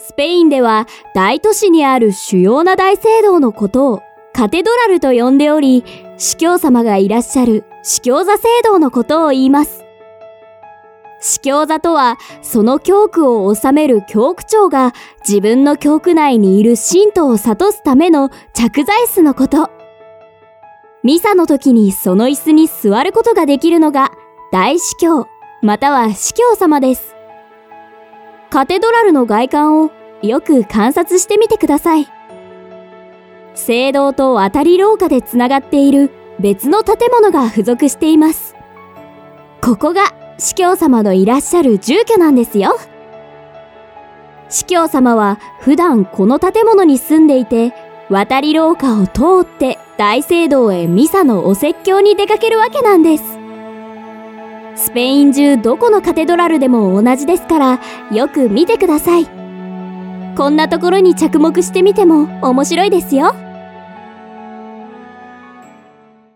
スペインでは大都市にある主要な大聖堂のことをカテドラルと呼んでおり、司教様がいらっしゃる司教座聖堂のことを言います。司教座とは、その教区を治める教区長が自分の教区内にいる信徒を諭すための着座椅子のこと。ミサの時にその椅子に座ることができるのが大司教または司教様です。カテドラルの外観をよく観察してみてください。聖堂と渡り廊下でつながっている別の建物が付属しています。ここが司教様のいらっしゃる住居なんですよ。司教様は普段この建物に住んでいて、渡り廊下を通って大聖堂へミサのお説教に出かけるわけなんです。スペイン中どこのカテドラルでも同じですから、よく見てください。こんなところに着目してみても面白いですよ。